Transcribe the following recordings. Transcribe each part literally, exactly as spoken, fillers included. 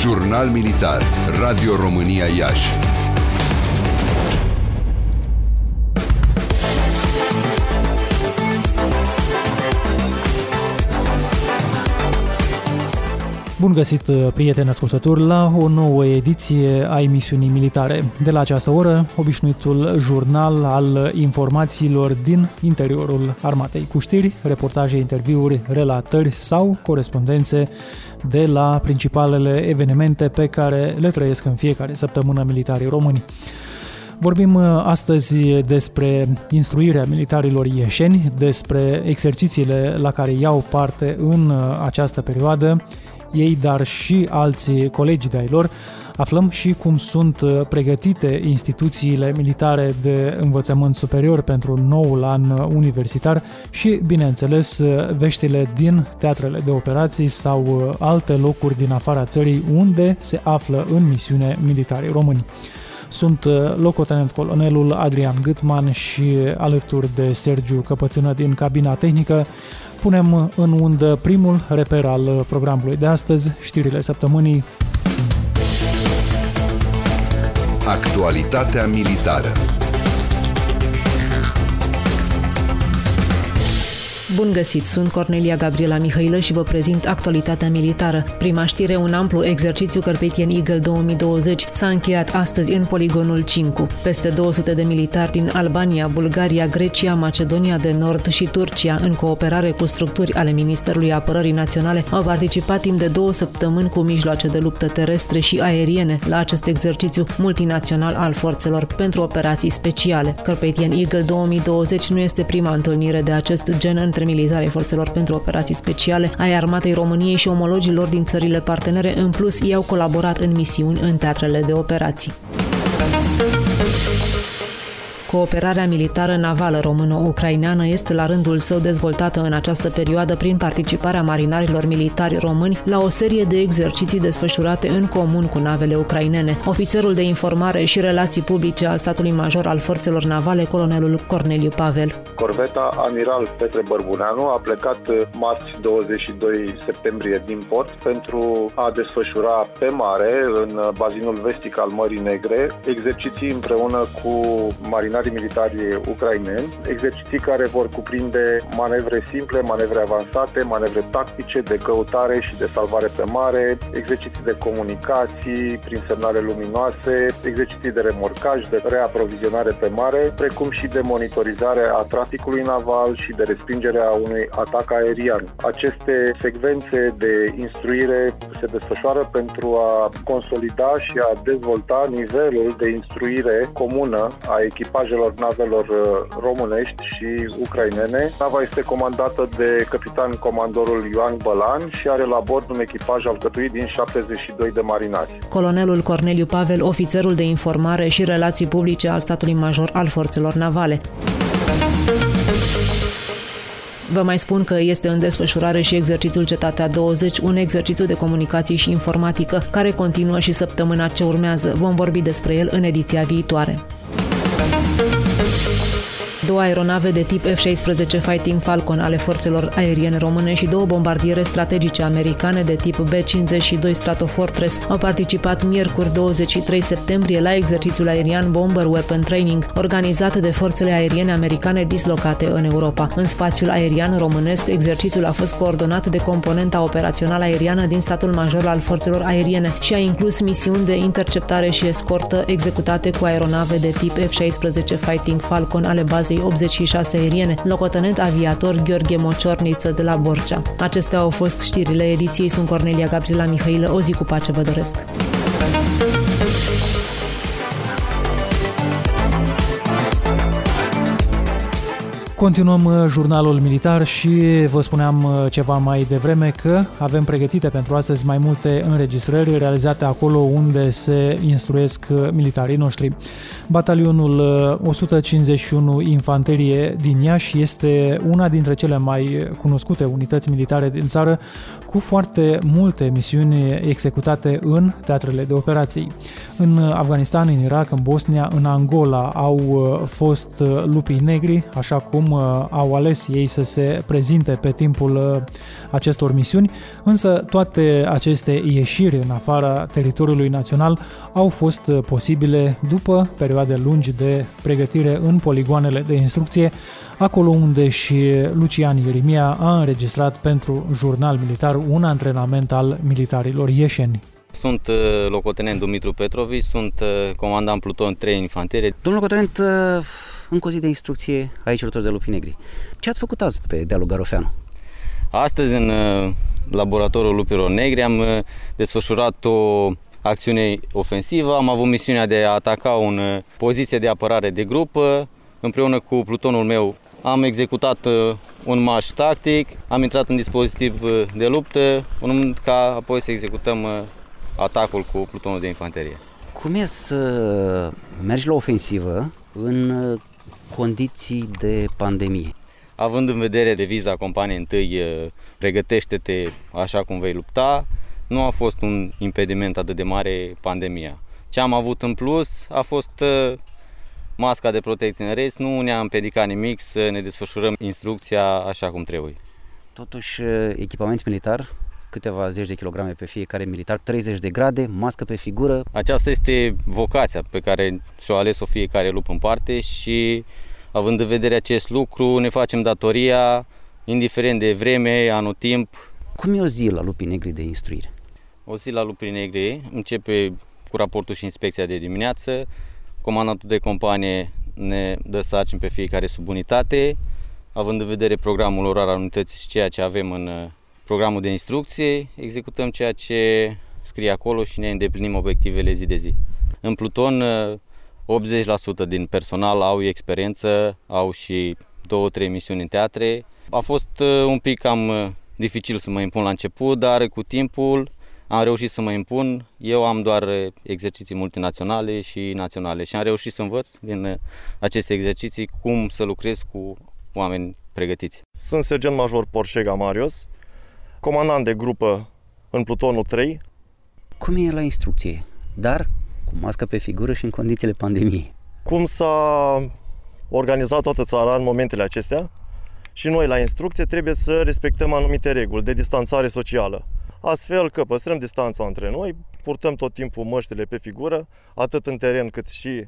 Jurnal Militar, Radio România Iași. Bun găsit, prieteni ascultători, la o nouă ediție a emisiunii militare. De la această oră, obișnuitul jurnal al informațiilor din interiorul armatei, cu știri, reportaje, interviuri, relatări sau corespondențe de la principalele evenimente pe care le trăiesc în fiecare săptămână militarii români. Vorbim astăzi despre instruirea militarilor ieșeni, despre exercițiile la care iau parte în această perioadă ei, dar și alți colegi de-ai lor. Aflăm și cum sunt pregătite instituțiile militare de învățământ superior pentru noul an universitar și, bineînțeles, veștile din teatrele de operații sau alte locuri din afara țării unde se află în misiune militarii români. Sunt locotenent colonelul Adrian Gâtman și alături de Sergiu Căpățână din cabina tehnică punem în undă primul reper al programului de astăzi, știrile săptămânii. Actualitatea militară. Bun găsit, sunt Cornelia Gabriela Mihailă și vă prezint actualitatea militară. Prima știre, un amplu exercițiu Carpathian Eagle două mii douăzeci s-a încheiat astăzi în poligonul Cincu. Peste două sute de militari din Albania, Bulgaria, Grecia, Macedonia de Nord și Turcia, în cooperare cu structuri ale Ministerului Apărării Naționale, au participat timp de două săptămâni cu mijloace de luptă terestre și aeriene la acest exercițiu multinațional al forțelor pentru operații speciale. Carpathian Eagle două mii douăzeci nu este prima întâlnire de acest gen între militarii forțelor pentru operații speciale ai Armatei României și omologilor din țările partenere. În plus, ei au colaborat în misiuni în teatrele de operații. Cooperarea militară navală româno-ucraineană este la rândul său dezvoltată în această perioadă prin participarea marinarilor militari români la o serie de exerciții desfășurate în comun cu navele ucrainene. Ofițerul de informare și relații publice al statului major al forțelor navale, colonelul Corneliu Pavel. Corveta Amiral Petre Bărbuneanu a plecat marți douăzeci și doi septembrie din port pentru a desfășura pe mare, în bazinul vestic al Mării Negre, exerciții împreună cu marinari militari ucraineni, exerciții care vor cuprinde manevre simple, manevre avansate, manevre tactice de căutare și de salvare pe mare, exerciții de comunicații prin semnale luminoase, exerciții de remorcaj, de reaprovizionare pe mare, precum și de monitorizare a traficului naval și de respingerea unui atac aerian. Aceste secvențe de instruire se desfășoară pentru a consolida și a dezvolta nivelul de instruire comună a echipajelor navelor românești și ucrainene. Nava este comandată de capitan comandorul Ioan Bălan și are la bord un echipaj alcătuit din șaptezeci și doi de marinari. Colonelul Corneliu Pavel, ofițerul de informare și relații publice al statului major al forțelor navale. Vă mai spun că este în desfășurare și exercițiul Cetatea douăzeci, un exercițiu de comunicații și informatică, care continuă și săptămâna ce urmează. Vom vorbi despre el în ediția viitoare. Două aeronave de tip F șaisprezece Fighting Falcon ale forțelor aeriene române și două bombardiere strategice americane de tip B cincizeci și doi Stratofortress au participat miercuri douăzeci și trei septembrie la exercițiul aerian Bomber Weapon Training, organizat de forțele aeriene americane dislocate în Europa. În spațiul aerian românesc, exercițiul a fost coordonat de componenta operațională aeriană din statul major al forțelor aeriene și a inclus misiuni de interceptare și escortă executate cu aeronave de tip F șaisprezece Fighting Falcon ale bazei optzeci și șase aeriene, locotenent aviator Gheorghe Mociorniță de la Borcea. Acestea au fost știrile ediției. Sunt Cornelia Gabriela Mihailă. O zi cu pace vă doresc! Continuăm jurnalul militar și vă spuneam ceva mai devreme că avem pregătite pentru astăzi mai multe înregistrări realizate acolo unde se instruiesc militarii noștri. Batalionul o sută cincizeci și unu Infanterie din Iași este una dintre cele mai cunoscute unități militare din țară, cu foarte multe misiuni executate în teatrele de operații. În Afganistan, în Irak, în Bosnia, în Angola au fost lupii negri, așa cum au ales ei să se prezinte pe timpul acestor misiuni, însă toate aceste ieșiri în afara teritoriului național au fost posibile după perioade lungi de pregătire în poligoanele de instrucție, acolo unde și Lucian Ierimia a înregistrat pentru Jurnal Militar un antrenament al militarilor ieșeni. Sunt locotenent Dumitru Petrovici, sunt comandant pluton trei infanterie. Domnul locotenent, încă o zi de instrucție aici alături de Lupii Negri. Ce ați făcut azi pe dealul Garofeanu? Astăzi, în laboratorul Lupilor Negri, am desfășurat o acțiune ofensivă. Am avut misiunea de a ataca o poziție de apărare de grup. Împreună cu plutonul meu am executat un marș tactic, am intrat în dispozitiv de luptă, urmând ca apoi să executăm atacul cu plutonul de infanterie. Cum e să mergi la ofensivă în condiții de pandemie? Având în vedere deviza companiei întâi, pregătește-te așa cum vei lupta, nu a fost un impediment atât de mare pandemia. Ce am avut în plus a fost masca de protecție. În rest, nu ne-a împiedicat nimic să ne desfășurăm instrucția așa cum trebuie. Totuși, echipament militar, câteva zeci de kilograme pe fiecare militar, treizeci de grade, mască pe figură. Aceasta este vocația pe care și-o ales-o fiecare lup în parte și, având în vedere acest lucru, ne facem datoria, indiferent de vreme, anotimp. Cum e o zi la Lupii Negri de instruire? O zi la Lupii Negri începe cu raportul și inspecția de dimineață. Comandantul de companie ne dă sarcini pe fiecare subunitate, având în vedere programul orar al unității și ceea ce avem în programul de instrucție, executăm ceea ce scrie acolo și ne îndeplinim obiectivele zi de zi. În pluton, optzeci la sută din personal au experiență, au și două, trei misiuni în teatre. A fost un pic cam dificil să mă impun la început, dar cu timpul am reușit să mă impun. Eu am doar exerciții multinaționale și naționale și am reușit să învăț din aceste exerciții cum să lucrez cu oameni pregătiți. Sunt sergent major Porșega Marius, comandant de grupă în plutonul trei. Cum e la instrucție, dar cu mască pe figură și în condițiile pandemiei? Cum s-a organizat toată țara în momentele acestea și noi la instrucție trebuie să respectăm anumite reguli de distanțare socială. Astfel că păstrăm distanța între noi, purtăm tot timpul măștile pe figură, atât în teren cât și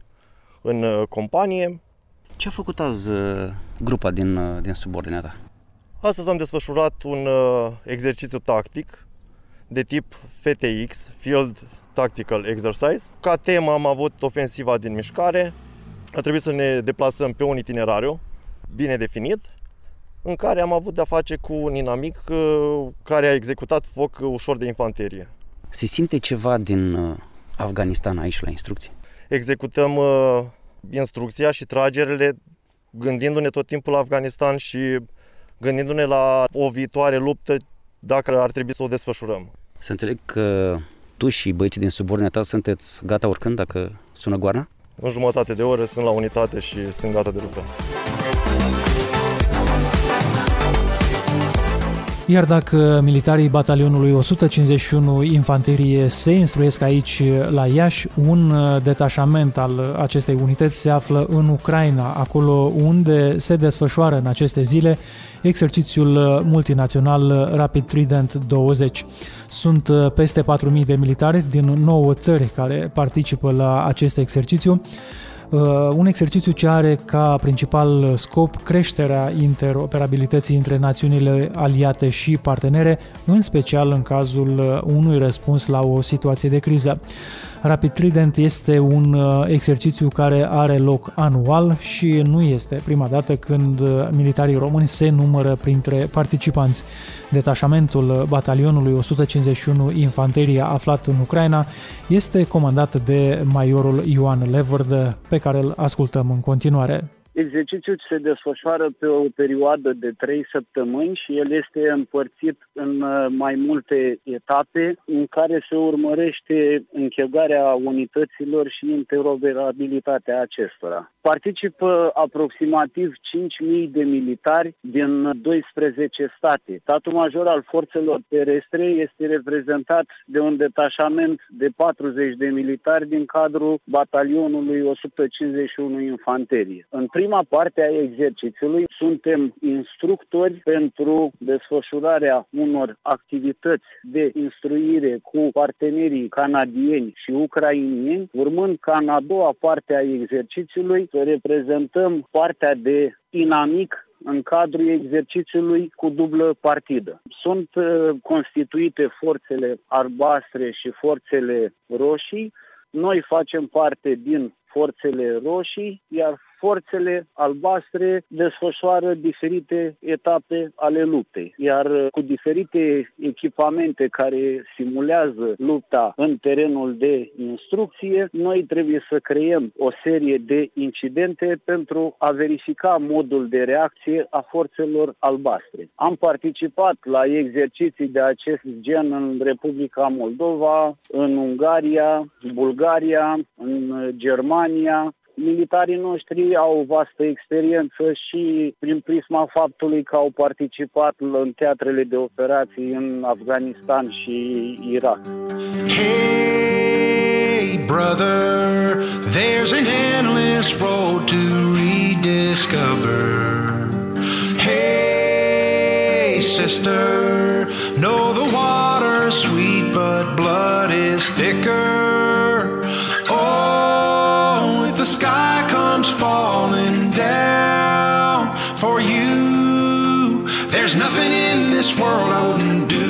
în companie. Ce a făcut azi grupa din, din subordinea ta? Astăzi am desfășurat un uh, exercițiu tactic de tip F T X, Field Tactical Exercise. Ca temă am avut ofensiva din mișcare. A trebuit să ne deplasăm pe un itinerariu bine definit, în care am avut de-a face cu un inamic uh, care a executat foc ușor de infanterie. Se simte ceva din uh, Afganistan aici la instrucție? Executăm uh, instrucția și tragerile gândindu-ne tot timpul la Afganistan și gândindu-ne la o viitoare luptă dacă ar trebui să o desfășurăm. Să înțeleg că tu și băieții din subordinea ta sunteți gata oricând dacă sună goarna? În jumătate de oră sunt la unitate și sunt gata de luptă. Iar dacă militarii batalionului o sută cincizeci și unu Infanterie se instruiesc aici la Iași, un detașament al acestei unități se află în Ucraina, acolo unde se desfășoară în aceste zile exercițiul multinațional Rapid Trident douăzeci. Sunt peste patru mii de militari din nouă țări care participă la acest exercițiu. Un exercițiu ce are ca principal scop creșterea interoperabilității între națiunile aliate și partenere, în special în cazul unui răspuns la o situație de criză. Rapid Trident este un exercițiu care are loc anual și nu este prima dată când militarii români se numără printre participanți. Detașamentul batalionului o sută cincizeci și unu Infanterie aflat în Ucraina este comandat de majorul Ioan Levărdă, pe care îl ascultăm în continuare. Exercițiul se desfășoară pe o perioadă de trei săptămâni și el este împărțit în mai multe etape în care se urmărește închegarea unităților și interoperabilitatea acestora. Participă aproximativ cinci mii de militari din doisprezece state. Statul major al forțelor terestre este reprezentat de un detașament de patruzeci de militari din cadrul batalionului o sută cincizeci și unu Infanterie. În prima parte a exercițiului suntem instructori pentru desfășurarea unor activități de instruire cu partenerii canadieni și ucraineni, urmând ca în a doua parte a exercițiului să reprezentăm partea de inamic în cadrul exercițiului cu dublă partidă. Sunt uh, constituite forțele albastre și forțele roșii. Noi facem parte din forțele roșii, iar forțele albastre desfășoară diferite etape ale luptei, iar cu diferite echipamente care simulează lupta în terenul de instrucție, noi trebuie să creăm o serie de incidente pentru a verifica modul de reacție a forțelor albastre. Am participat la exerciții de acest gen în Republica Moldova, în Ungaria, Bulgaria, în Germania. Militarii noștri au o vastă experiență și prin prisma faptului că au participat în teatrele de operații în Afganistan și Irak. Hey brother, there's an endless road to rediscover. Hey sister, know the water's sweet but blood is thicker. The sky comes falling down for you. There's nothing in this world I wouldn't do.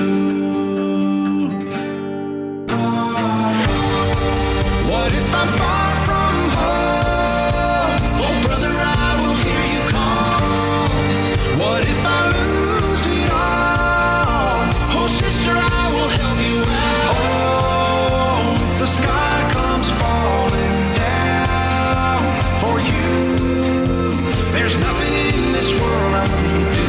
What if I'm far from home? Oh brother, I will hear you call. What if I lose it all? Oh sister, I will help you out. Oh, if the sky comes falling for you, there's nothing in this world I wouldn't do.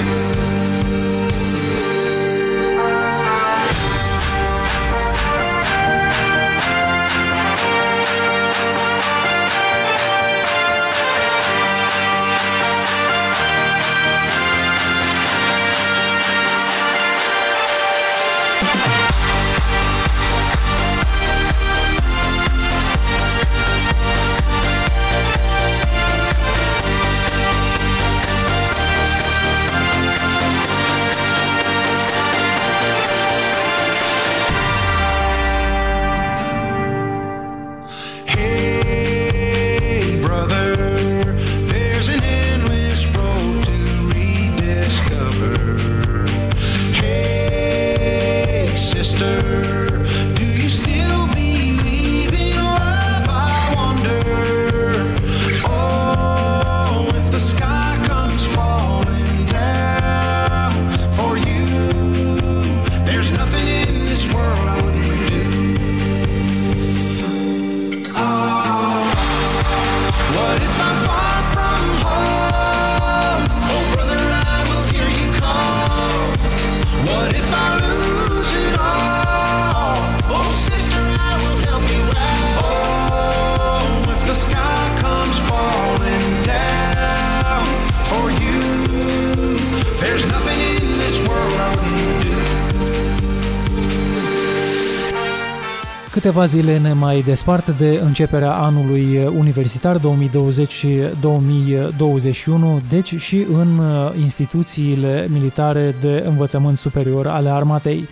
Câteva zile ne mai despart de începerea anului universitar două mii douăzeci două mii douăzeci și unu, deci și în instituțiile militare de învățământ superior ale armatei.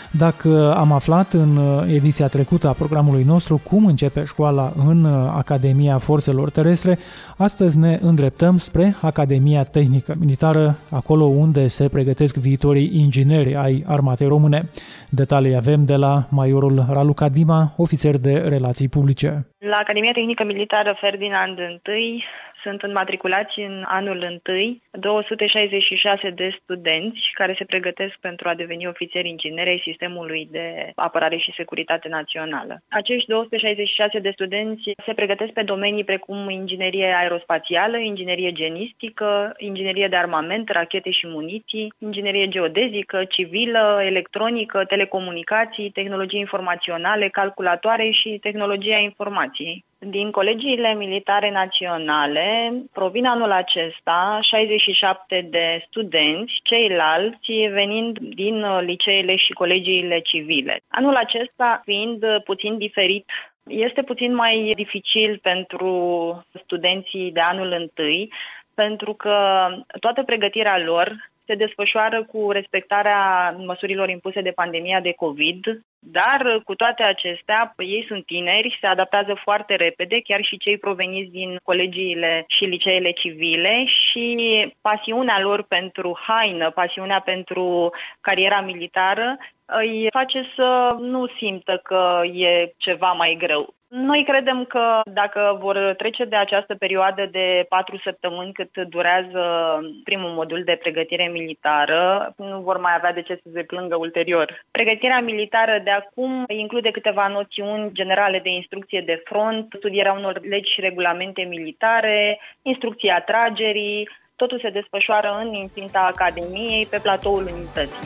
Dacă am aflat în ediția trecută a programului nostru cum începe școala în Academia Forțelor Terestre, astăzi ne îndreptăm spre Academia Tehnică Militară, acolo unde se pregătesc viitorii ingineri ai armatei române. Detalii avem de la majorul Raluca Dima, ofițer de relații publice. La Academia Tehnică Militară Ferdinand I sunt înmatriculați în anul întâi două sute șaizeci și șase de studenți care se pregătesc pentru a deveni ofițeri ingineri ai sistemului de apărare și securitate națională. Acești două sute șaizeci și șase de studenți se pregătesc pe domenii precum inginerie aerospațială, inginerie genistică, inginerie de armament, rachete și muniții, inginerie geodezică, civilă, electronică, telecomunicații, tehnologii informaționale, calculatoare și tehnologia informației. Din colegiile militare naționale provin anul acesta șaizeci și șapte de studenți, ceilalți venind din liceele și colegiile civile. Anul acesta fiind puțin diferit, este puțin mai dificil pentru studenții de anul întâi, pentru că toată pregătirea lor se desfășoară cu respectarea măsurilor impuse de pandemia de COVID, dar cu toate acestea, ei sunt tineri, se adaptează foarte repede, chiar și cei proveniți din colegiile și liceele civile, și pasiunea lor pentru haină, pasiunea pentru cariera militară îi face să nu simtă că e ceva mai greu. Noi credem că dacă vor trece de această perioadă de patru săptămâni cât durează primul modul de pregătire militară, nu vor mai avea de ce să se plângă ulterior. Pregătirea militară de acum include câteva noțiuni generale de instrucție de front, studierea unor legi și regulamente militare, instrucția tragerii. Totul se desfășoară în incinta Academiei, pe platoul unității.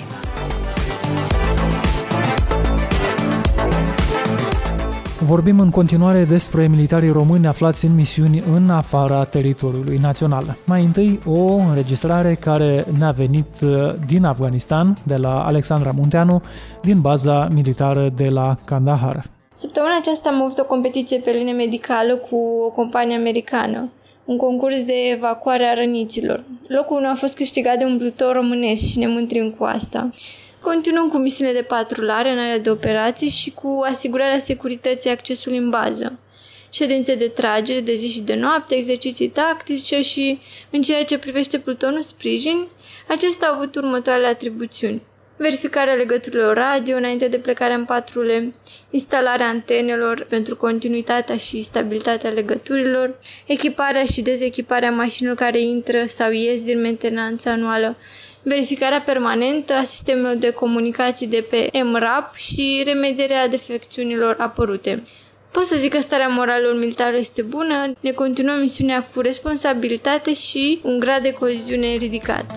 Vorbim în continuare despre militarii români aflați în misiuni în afara teritoriului național. Mai întâi, o înregistrare care ne-a venit din Afganistan, de la Alexandra Munteanu, din baza militară de la Kandahar. Săptămâna aceasta am avut o competiție pe linie medicală cu o companie americană, un concurs de evacuare a răniților. Locul unu a fost câștigat de un pluton românesc și ne mândrim cu asta. Continuăm cu misiunile de patrulare în area de operații și cu asigurarea securității accesului în bază. Ședințe de tragere de zi și de noapte, exerciții tactice și, în ceea ce privește plutonul sprijin, acesta a avut următoarele atribuțiuni. Verificarea legăturilor radio înainte de plecarea în patrule, instalarea antenelor pentru continuitatea și stabilitatea legăturilor, echiparea și dezechiparea mașinilor care intră sau ies din mentenanța anuală, verificarea permanentă a sistemelor de comunicații de pe M R A P și remedierea defecțiunilor apărute. Pot să zic că starea morală militară este bună, ne continuăm misiunea cu responsabilitate și un grad de coeziune ridicat.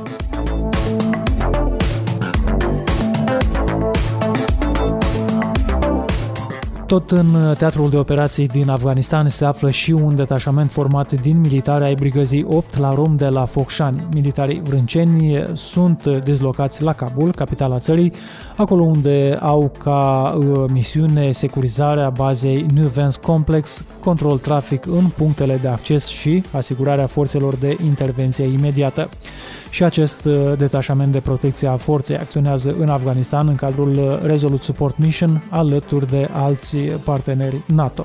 Tot în teatrul de operații din Afganistan se află și un detașament format din militari ai brigăzii opt la Rom de la Focșani. Militarii vrânceni sunt dislocați la Kabul, capitala țării, acolo unde au ca misiune securizarea bazei New Vance Complex, control trafic în punctele de acces și asigurarea forțelor de intervenție imediată. Și acest detașament de protecție a forței acționează în Afganistan în cadrul Resolute Support Mission alături de alți parteneri NATO.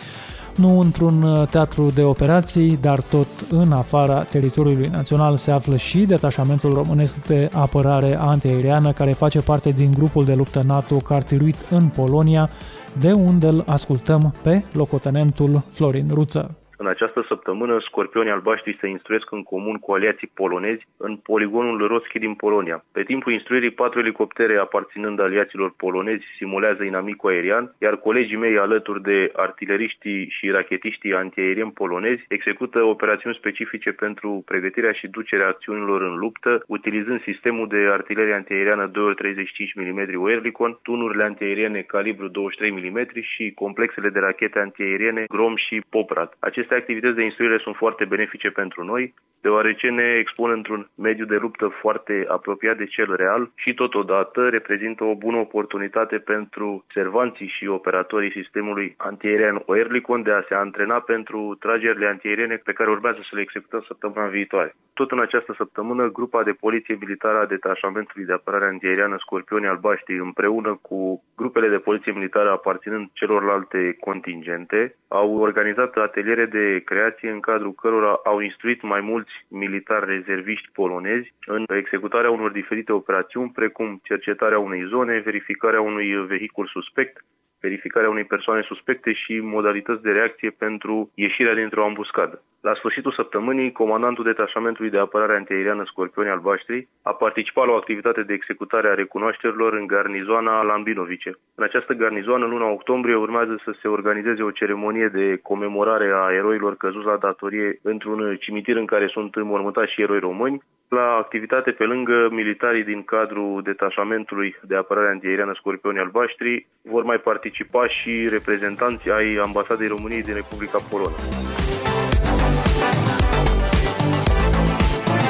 Nu într-un teatru de operații, dar tot în afara teritoriului național se află și detașamentul românesc de apărare antiaeriană, care face parte din grupul de luptă NATO Cartiluit în Polonia, de unde îl ascultăm pe locotenentul Florin Ruță. În această săptămână, Scorpionii Albaștri se instruiesc în comun cu aliații polonezi în poligonul Roțchi din Polonia. Pe timpul instruirii, patru elicoptere aparținând aliaților polonezi simulează inamicul aerian, iar colegii mei alături de artileriștii și rachetiștii antiaerieni polonezi execută operațiuni specifice pentru pregătirea și ducerea acțiunilor în luptă, utilizând sistemul de artilerie antiaeriană doi ori treizeci și cinci milimetri Oerlikon, tunurile antiaeriene calibru douăzeci și trei milimetri și complexele de rachete antiaeriene Grom și Poprad. Aceste activități de instruire sunt foarte benefice pentru noi, deoarece ne expun într-un mediu de luptă foarte apropiat de cel real și totodată reprezintă o bună oportunitate pentru servanții și operatorii sistemului antiaerian Oerlikon de a se antrena pentru tragerile antiaeriene pe care urmează să le executăm săptămâna viitoare. Tot în această săptămână, grupa de poliție militară a detașamentului de apărare antiaeriană Scorpionii Albaștri, împreună cu grupele de poliție militară aparținând celorlalte contingente, au organizat ateliere de creație în cadrul cărora au instruit mai mulți militari rezerviști polonezi în executarea unor diferite operațiuni, precum cercetarea unei zone, verificarea unui vehicul suspect, verificarea unei persoane suspecte și modalități de reacție pentru ieșirea dintr-o ambuscadă. La sfârșitul săptămânii, comandantul detașamentului de apărare antiaeriană Scorpionii Albaștri a participat la o activitate de executare a recunoașterilor în garnizoana Lambinovice. În această garnizoană, în luna octombrie, urmează să se organizeze o ceremonie de comemorare a eroilor căzuți la datorie într-un cimitir în care sunt înmormântați și eroi români. La activitate, pe lângă militarii din cadrul detașamentului de apărare antiaeriană Scorpionii Albaștri, vor mai participa și reprezentanții ai Ambasadei României din Republica Polonă.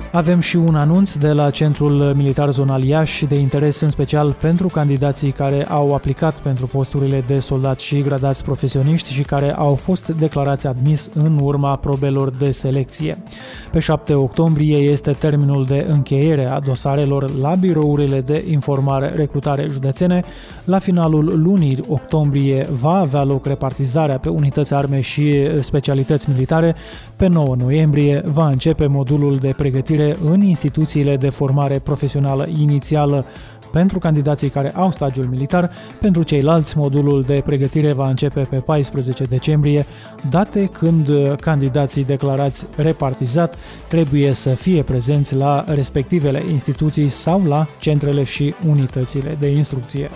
Avem și un anunț de la Centrul Militar Zonal Iași de interes în special pentru candidații care au aplicat pentru posturile de soldați și gradați profesioniști și care au fost declarați admis în urma probelor de selecție. Pe șapte octombrie este termenul de încheiere a dosarelor la birourile de informare recrutare județene. La finalul lunii octombrie va avea loc repartizarea pe unități arme și specialități militare. Pe nouă noiembrie va începe modulul de pregătire în instituțiile de formare profesională inițială pentru candidații care au stagiul militar. Pentru ceilalți, modulul de pregătire va începe pe paisprezece decembrie, date când candidații declarați repartizat trebuie să fie prezenți la respectivele instituții sau la centrele și unitățile de instrucție.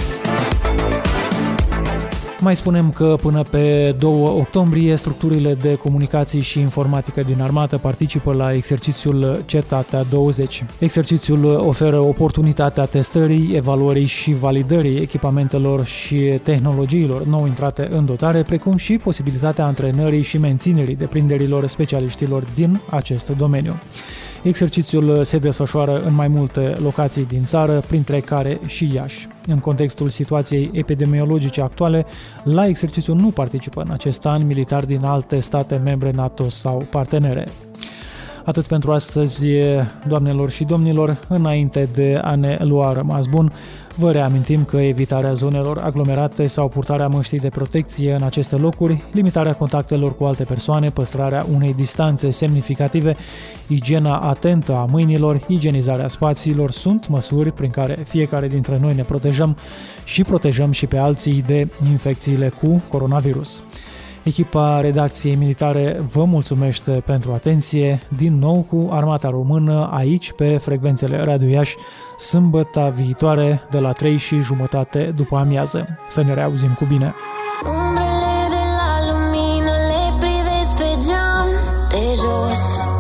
Mai spunem că până pe doi octombrie structurile de comunicații și informatică din armată participă la exercițiul Cetatea douăzeci. Exercițiul oferă oportunitatea testării, evaluării și validării echipamentelor și tehnologiilor nou intrate în dotare, precum și posibilitatea antrenării și menținerii deprinderilor specialiștilor din acest domeniu. Exercițiul se desfășoară în mai multe locații din țară, printre care și Iași. În contextul situației epidemiologice actuale, la exercițiu nu participă în acest an militari din alte state membre NATO sau partenere. Atât pentru astăzi, doamnelor și domnilor, înainte de a ne lua rămas bun, vă reamintim că evitarea zonelor aglomerate sau purtarea măștii de protecție în aceste locuri, limitarea contactelor cu alte persoane, păstrarea unei distanțe semnificative, igiena atentă a mâinilor, igienizarea spațiilor sunt măsuri prin care fiecare dintre noi ne protejăm și protejăm și pe alții de infecțiile cu coronavirus. Echipa redacției militare vă mulțumește pentru atenție, din nou cu Armata Română aici pe frecvențele Radio Iași, sâmbătă viitoare de la trei și jumătate după amiază. Să ne reauzim cu bine! Umbrele de la lumină le privesc pe geam de jos.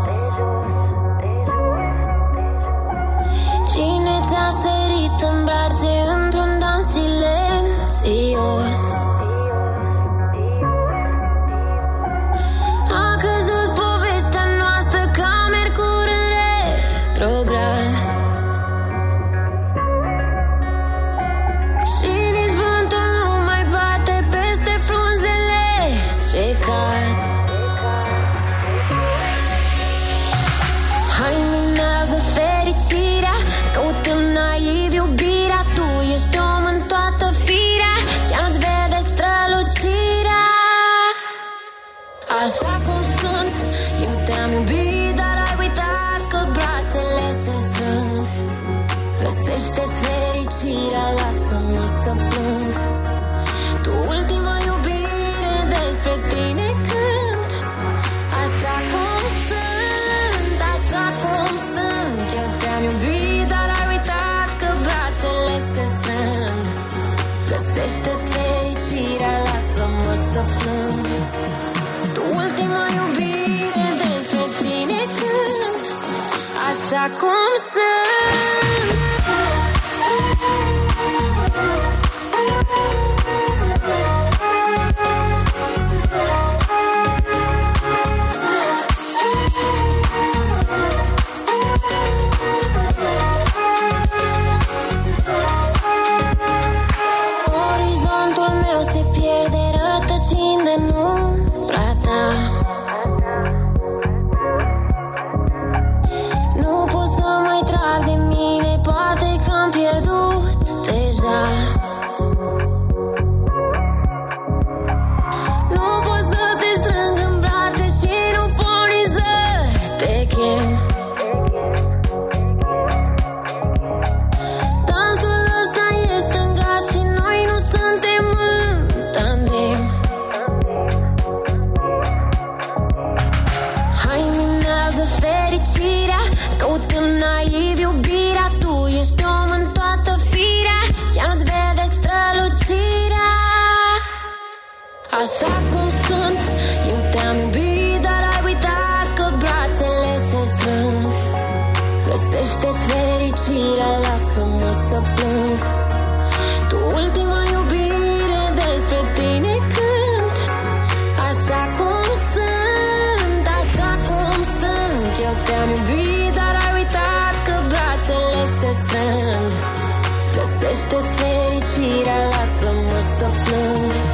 Cine ți-a sărit în brațe într-un dans silențios? Așa cum sunt, eu te-am iubit, dar ai uitat că brațele se strâng. Găsește-ți fericirea, lasă-mă să plâng. Tu ultima iubire despre tine cânt. Așa cum sunt, așa cum sunt, eu te-am iubit, dar ai uitat că brațele se strâng. Găsește-ți fericirea, lasă-mă să plâng. Ultima iubire despre tine cânt. Așa cum sunt. Orizontul meu se pierde rătăcind în umbra ta. Nu pot să mai trag de mine, poate că am pierdut deja. Nu pot să te strâng în brațe și nu pot nici să te chem. Dansul ăsta e stângat și noi nu suntem în tandem. Hai, minează fericirea, căutând naiv iubirea. Tu ești om în toată firea, ea nu-ți vede strălucirea. Așa cum sunt, eu te-am iubit, dar ai uitat că brațele se strâng. Găsește-ți fericirea, lasă-mă să plâng. Tu ultima iubire despre tine cânt. Așa cum sunt, așa cum sunt, eu te-am iubit, dar Găsește-ți fericirea, lasă-mă să plâng.